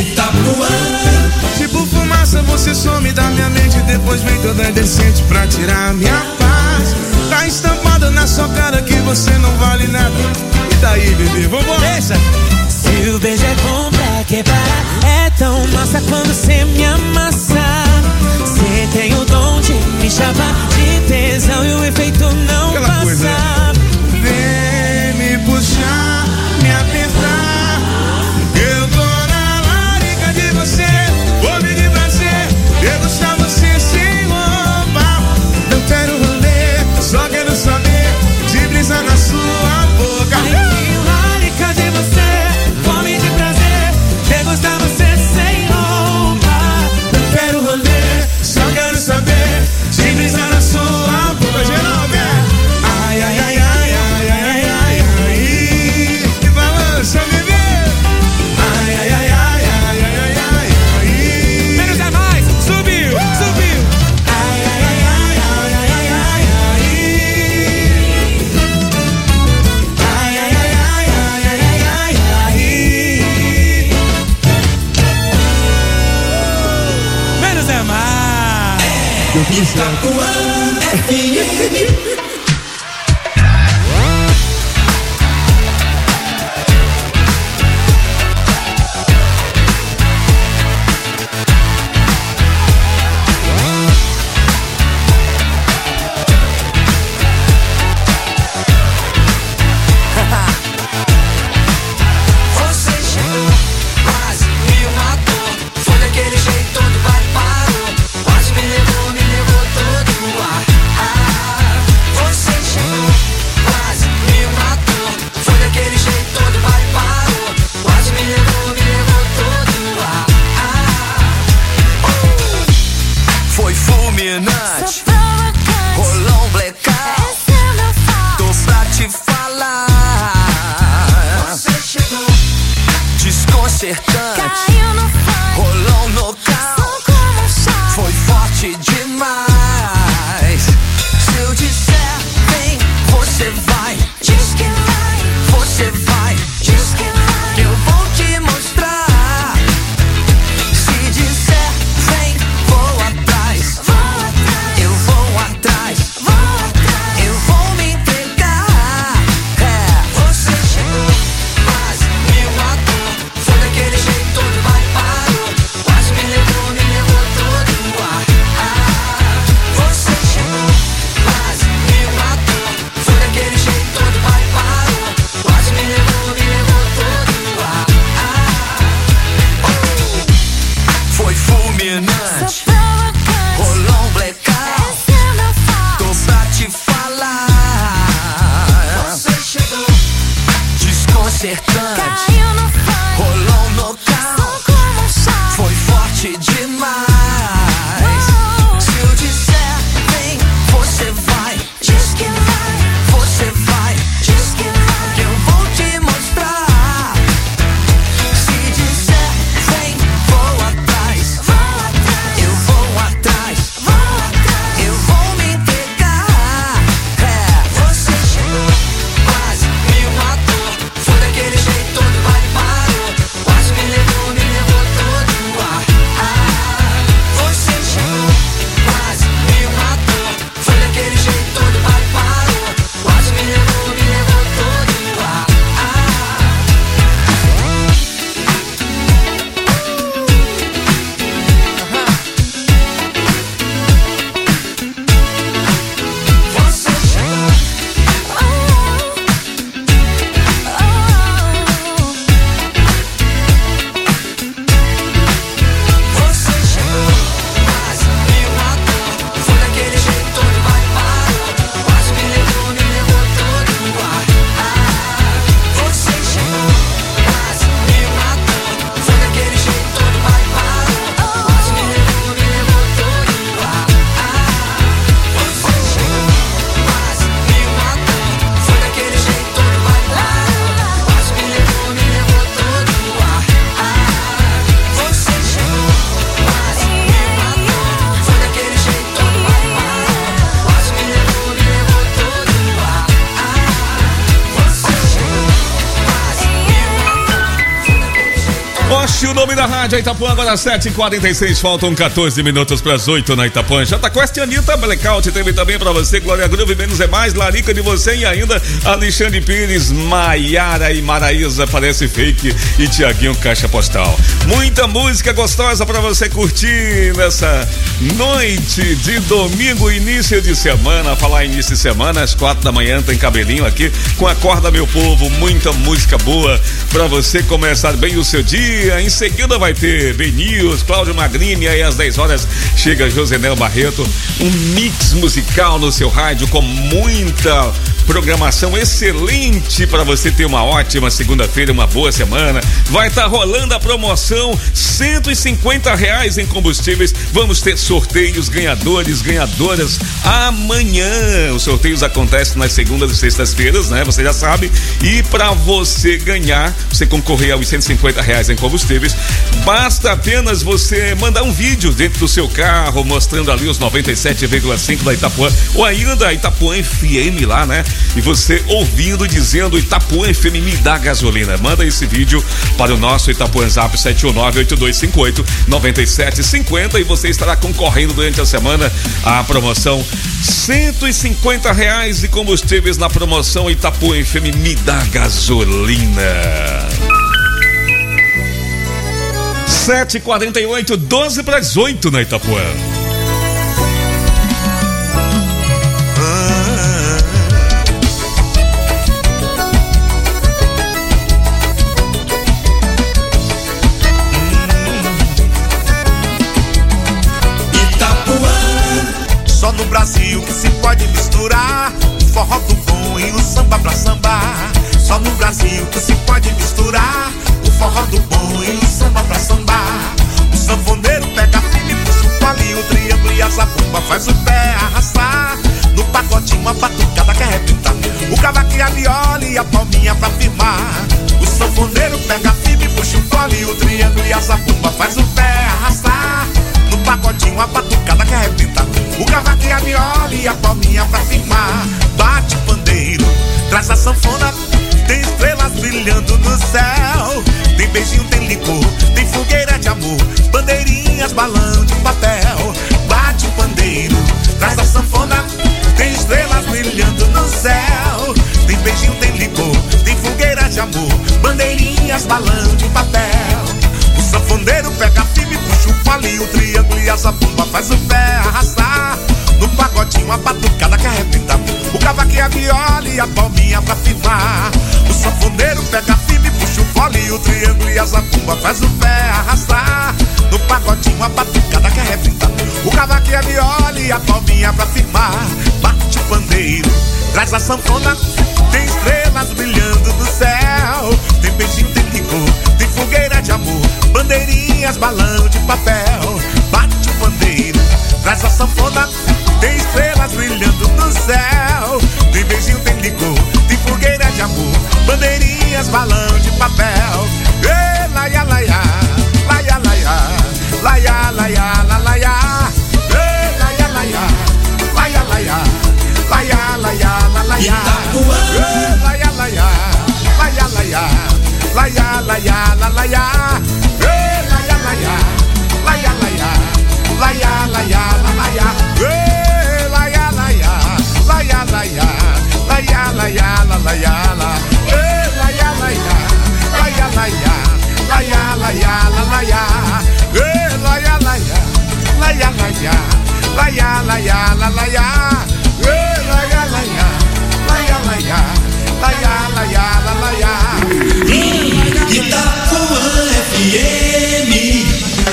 Tipo fumaça, você some da minha mente. Depois vem toda decente pra tirar minha paz. Tá estampada na sua cara que você não vale nada. E daí, bebê, vambora. Deixa. Se o beijo é bom, pra que parar? É tão massa quando cê me amassa. Cê tem o dom de me chamar de tesão e o efeito não Aquela passa. coisa, né? Vem me puxar, me apertar. Eu tô na larica de você, fome de prazer, degustar você sem roupa. Eu quero rolê, só quero saber de brisar na sua boca. Ai, que larica de você, fome de prazer, degustar você sem roupa. Eu quero rolê, só quero saber de brisar na sua boca. Geral, velho. Ai, ai, ai, ai, ai, ai, ai, ai, ai. Que balança, bebê. Ai, ai, ai, ai, ai, ai, ai, ai, ai. Menos é mais, subiu, subiu. Ai, ai, ai, ai, ai, ai, ai, ai, ai. Ai, ai, ai, ai, ai, ai, ai, ai. Menos é mais. Itapuã F M. desconcertante. Caiu no funk, rolou no nocaute, som como um shot. foi forte demais. Se eu disser vem, você vai. Diz que vai, Você vai, diz que vai. eu vou te mostrar. Se disser vem, vou atrás. Vou atrás, Eu vou atrás. vou atrás. Eu vou me entregar. É, você chegou, mas me matou. Foi daquele jeito, todo vai parou. Quase me levou, me levou todo o ar. Ah, você chegou, mas me matou. Foi daquele jeito, todo vai parou. Quase me levou, me levou todo o ar. Ah, oh, foi fulminante. Sou provocante, Rolou um blackout. esse é meu forte. Tô pra te falar. Você chegou desconcertante. Caiu no funk, Rolou um som nocaute. como um shot. Foi forte demais. Oh, Se eu disser vem, você vai. diz que vai, Você vai. diz que vai. Eu vou te mostrar. Se disser vem, vou atrás. Vou atrás, Eu vou atrás. vou atrás. Eu vou me entregar. É, você chegou, mas me matou. Foi daquele jeito, todo vai parou. Quase me levou, me levou todo o ar. Ah, você chegou, mas me matou. Foi daquele jeito, todo vai parou. Quase me levou, me levou todo o ar. Você chegou. Você chegou, mas me matou. Foi daquele jeito, todo vai parou. Quase me levou, me levou todo o ar. Ah, você chegou, mas me matou. Foi daquele jeito, todo vai parou. Quase me levou, me levou todo o ar. Ah, você chegou, mas me matou. Foi daquele jeito, todo vai parou. Quase me levou, me levou todo o ar. Ah, você chegou, mas me matou. Foi daquele jeito, todo vai parou. Quase me levou, me levou todo o ar. Ah, você chegou, mas me matou. Oxe, o nome da rádio é Itapuã, agora sete e quarenta e seis, faltam quatorze minutos para as oito na Itapuã. Jota Quest, Anitta, Blackout, teve também para você, Glória Groove, Menos é Mais, Larica de Você e ainda Alexandre Pires, Maiara e Maraísa, Parece Fake e Tiaguinho Caixa Postal. Muita música gostosa para você curtir nessa noite de domingo, início de semana. Falar início de semana, às quatro da manhã tem cabelinho aqui com Acorda Meu Povo, muita música boa para você começar bem o seu dia. Em seguida vai ter B-News, Cláudio Magrini, aí às dez horas chega Josenel Barreto, um mix musical no seu rádio com muita programação excelente para você ter uma ótima segunda-feira, uma boa semana. Vai estar tá rolando a promoção cento e cinquenta reais em combustíveis. Vamos ter sorteios, ganhadores, ganhadoras amanhã. Os sorteios acontecem nas segundas e sextas-feiras, né? Você já sabe. E para você ganhar, você concorrer aos cento e cinquenta reais em combustíveis, basta apenas você mandar um vídeo dentro do seu carro mostrando ali os noventa e sete vírgula cinco da Itapuã, ou ainda Itapuã F M lá, né? E você ouvindo, dizendo Itapuã F M me dá gasolina. Manda esse vídeo para o nosso Itapuã Zap sete um nove, oito dois cinco oito, nove sete cinco zero e você estará concorrendo durante a semana à promoção cento e cinquenta reais de combustíveis na promoção Itapuã F M me dá gasolina. sete e quarenta e oito, doze para as oito na Itapuã. Só no Brasil que se pode misturar o forró do bom e o samba pra sambar. Só no Brasil que se pode misturar o forró do bom e o samba pra sambar. O sanfoneiro pega firme, puxa o palio, o triângulo e a zabumba faz o pé arrastar. No pacotinho a batucada quer arrebentar, o cavaquinho, a viola e a palminha pra firmar. O sanfoneiro pega firme, puxa o palio, o a zabumba faz o pé arrastar. No pagodinho a batucada que arrebenta, o cavaquinho, a viola e a palminha pra firmar. Bate pandeiro, traz a sanfona, tem estrelas brilhando no céu. Tem beijinho, tem licor, tem fogueira de amor, bandeirinhas, balão de papel. Bate pandeiro, traz a sanfona, tem estrelas brilhando no céu. Tem beijinho, tem licor, tem fogueira de amor, bandeirinhas, balão de papel. O sanfoneiro pega firme, puxa o palio, o triângulo e a zabumba faz o pé arrastar. No pagodinho a batucada que arrebenta, o cavaquinho, a viola e a palminha pra firmar. O sanfoneiro pega firme, puxa o fole, o triângulo e a zabumba faz o pé arrastar. No pagodinho a batucada que arrebenta, o cavaquinho, a viola e a palminha pra firmar. Bate pandeiro, traz a sanfona, tem estrelas brilhando no céu. Tem beijinho, tem licor, tem fogueira de amor, bandeirinhas, balão de papel. Bate pandeiro, traz a sanfona, tem estrelas brilhando no céu. Tem beijinho, tem licor, tem fogueira de amor, bandeirinhas, balão de papel. Ê, laia, laia, laia, laia, laia, laia, laia. Ê, laia, laia, laia, laia, laia, laia, laia. Ê, laia, laia, laia, laia, laia, laia, laia. Ê, laia, laia, laia, laia, laia, laia, laia. Ê, laia, laia, laia, laia, laia, laia, laia, la. Ê, laia, laia, laia, laia, laia, laia, laia. Ê, laia, laia, laia, laia, laia, laia, laia. Ê, laia, laia, laia, laia, laia, laia, laia. Itapuã F M.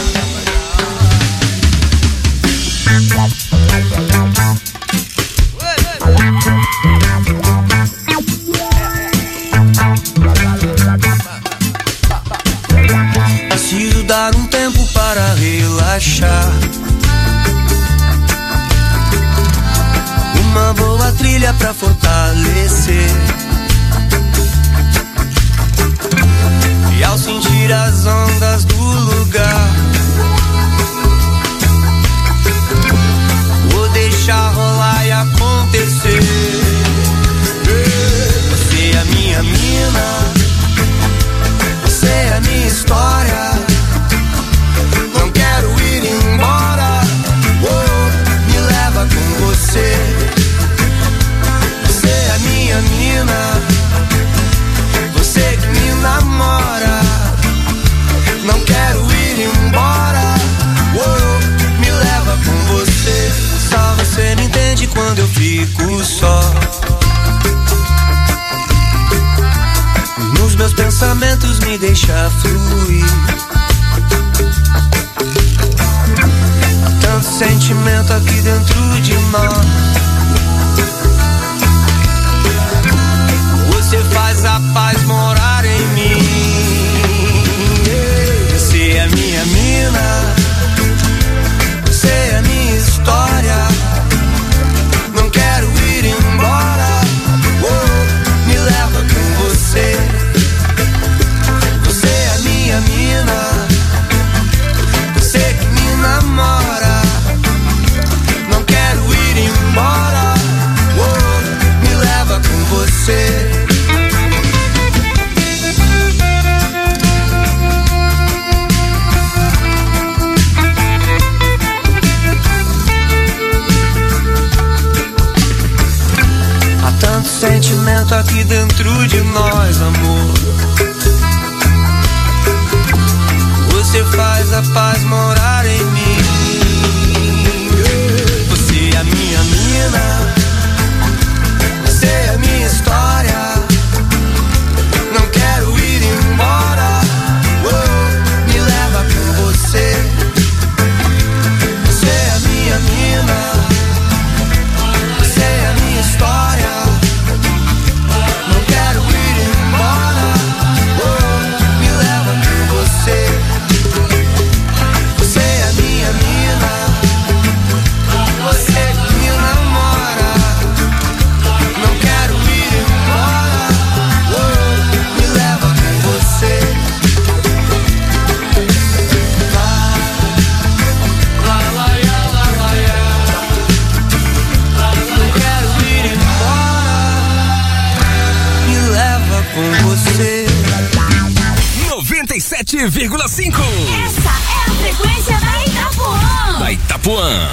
Preciso dar um tempo para relaxar. Uma boa trilha pra fortalecer. E ao sentir as ondas do lugar, vou deixar rolar e acontecer. Você é a minha mina, você é a minha história. Não quero ir embora, oh, me leva com você. Você é a minha mina, você que me namora. Não quero ir embora, oh, me leva com você. Só você não entende quando eu fico só. Nos meus pensamentos me deixa fluir. Tanto sentimento aqui dentro de nós. Você faz a paz morar em mim. Você é minha mina, você é minha história. Não quero ir embora, oh, me leva com você. Você é minha mina, você que me namora. Não quero ir embora, oh, me leva com você. Há tanto sentimento aqui dentro de nós, amor. Você faz a paz morar em mim. Você é a minha mina, você é a minha história. Não quero ir embora, oh, me leva com você. Você é a minha mina, você é a minha história. Não quero ir embora, oh, me leva com você. Você é a minha mina, você que me namora. Não quero ir embora. com você. noventa e sete vírgula cinco. Essa é a frequência da Itapuã. Da Itapuã.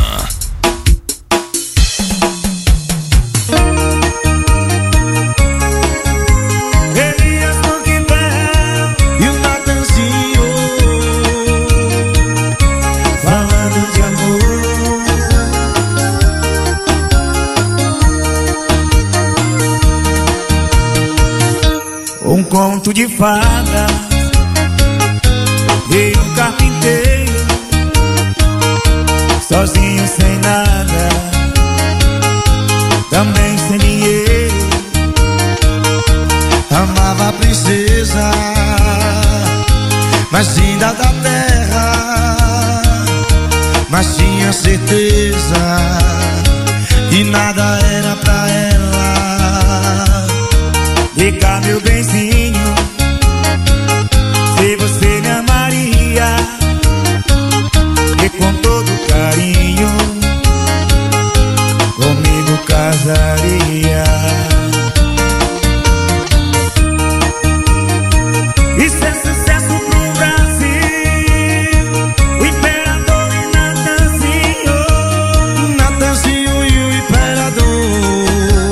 Elias Coquebel e o Natanzinho falando de amor. Um conto de fada e um carpinteiro sozinho sem nada, também sem dinheiro. Amava a princesa mais linda da terra, mas tinha certeza que nada era pra ela. Diga, meu benzinho, se você me amaria, e com todo carinho comigo casaria. Isso é sucesso pro Brasil, o imperador e Natanzinho, Natanzinho e o imperador.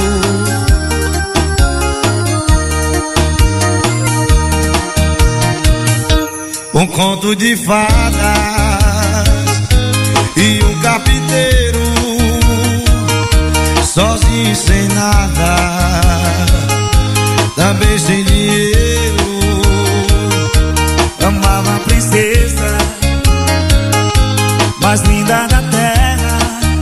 Um conto de fadas e um carpinteiro sozinho sem nada, também sem dinheiro. Amava a princesa mais linda da terra,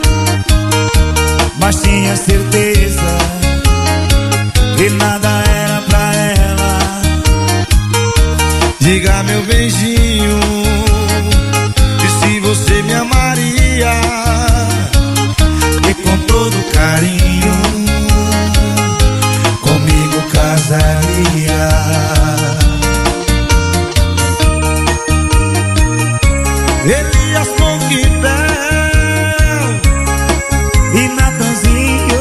mas tinha certeza que nada era pra ela. Diga, meu beijinho, e se você me amaria, e com todo carinho comigo casaria. Elias Coquebel e Natanzinho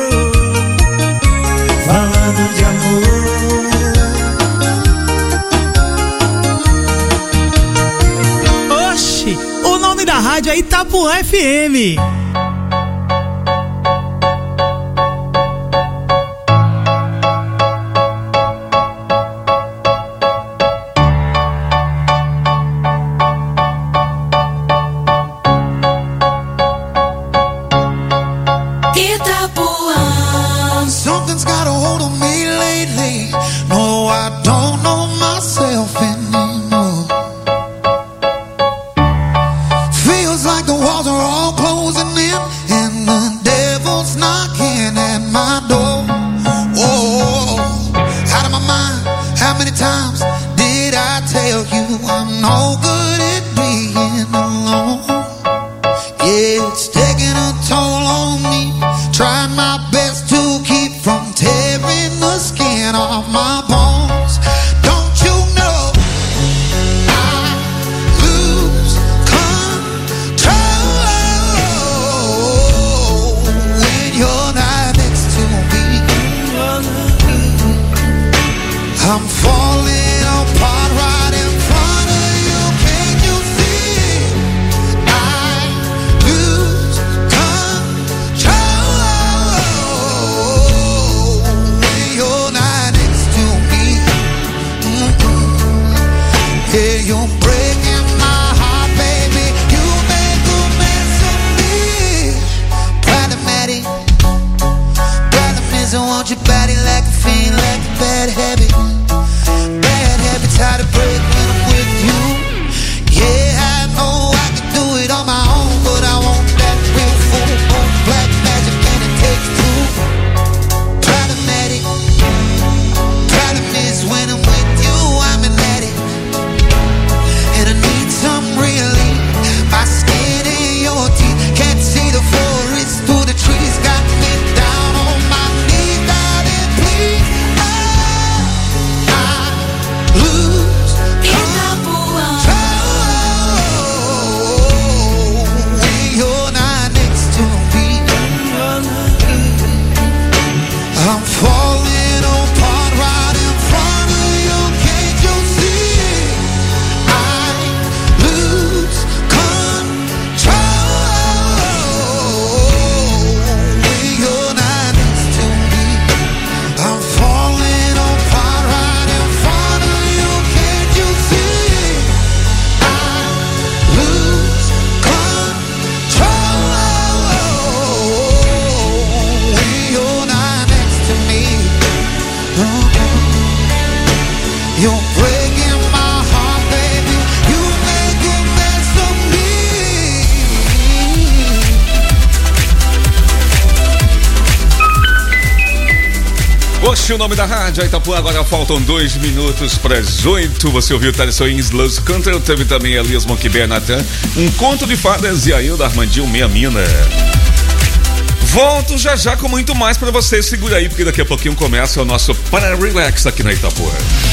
falando de amor. Oxi, o nome da rádio é Itapuã F M. Itapuã. Something's got a hold of me lately. No, I don't know myself anymore. Feels like the walls are all closing in, and the devil's knocking at my door. Oh, out of my mind. How many times did I tell you I'm no good at being alone? Yeah, it's taking a toll on me. Trying my best to keep from tearing the skin off my bones. Don't you know I lose control when you're not next to me? I'm falling apart right in front of you. Can you see? I lose control when you're not next to me. Mm-mm. Yeah, you're breaking my heart, baby. You make a mess of me. Problematic. Problem is I want your body like a fiend, like a bad habit. Bad habits hard to break when I'm with you. Yeah, I know I can do it on my own, but I want that real full on black magic, and it takes two. Problematic. Problem is when I'm with you, I'm an addict, and I need some relief. My skin in your teeth, can't see the forest through the trees. Got me down on my knees, darling, please. Oh. Este é o nome da rádio Itapuã. Agora faltam dois minutos para as oito. Você ouviu Thaleson Slows Country. Teve também Elias Monkey Bear Natan, um conto de fadas, e ainda Armandinho Meia Mina. Volto já já com muito mais para você. Segura aí, porque daqui a pouquinho começa o nosso Para Relax aqui na Itapuã.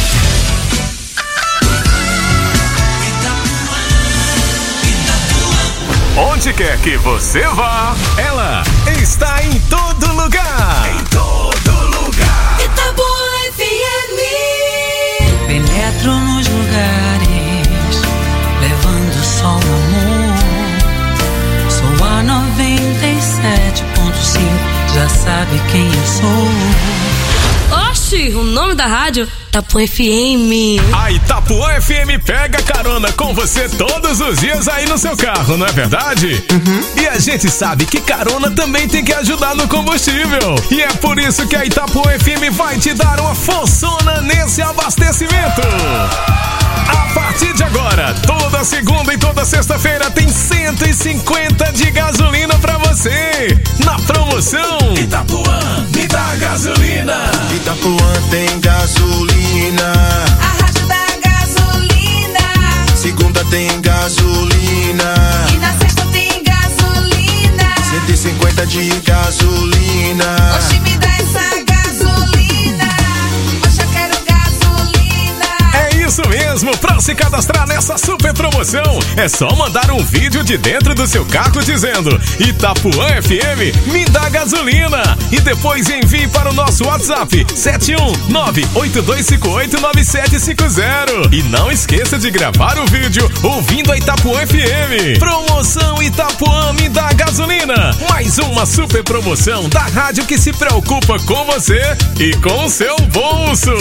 Onde quer que você vá, ela está em todo lugar. Em todo lugar. Itapuã F M. Penetro nos lugares, levando só o amor. Sou a noventa e sete ponto cinco, já sabe quem eu sou. Oxi, o nome da rádio? Itapuã F M. A Itapuã F M pega carona com você todos os dias aí no seu carro, não é verdade? Uhum. E a gente sabe que carona também tem que ajudar no combustível. E é por isso que a Itapuã F M vai te dar uma forçona nesse abastecimento. A partir de agora, toda segunda e toda sexta-feira tem cento e cinquenta de gasolina pra você. Na promoção Itapuã, me dá gasolina. Itapuã tem gasolina. A rádio da gasolina. Segunda tem gasolina. E na sexta tem gasolina. cento e cinquenta de gasolina. Oxi, me dá essa gasolina. Oxe, eu quero gasolina. É isso mesmo, pra se cadastrar nessa super promoção, é só mandar um vídeo de dentro do seu carro dizendo Itapuã F M, me dá gasolina. E depois envie para o nosso WhatsApp sete um nove oito dois cinco oito nove sete cinco zero. E não esqueça de gravar o vídeo ouvindo a Itapuã F M. Promoção Itapuã, me dá gasolina. Mais uma super promoção da rádio que se preocupa com você e com o seu bolso.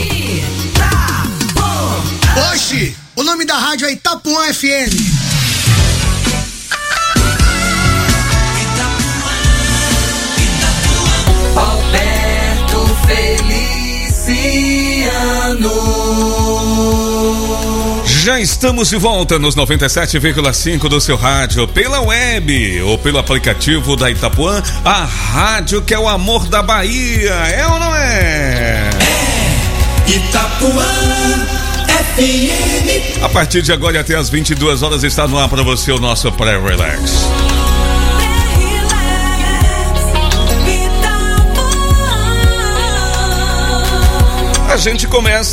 Oxi, o nome da rádio é Itapuã F M. Alberto Feliciano. Já estamos de volta nos noventa e sete vírgula cinco do seu rádio, pela web ou pelo aplicativo da Itapuã, a rádio que é o amor da Bahia, é ou não é? É Itapuã F M. A partir de agora até as vinte e duas horas está no ar para você o nosso pré-relax. A gente começa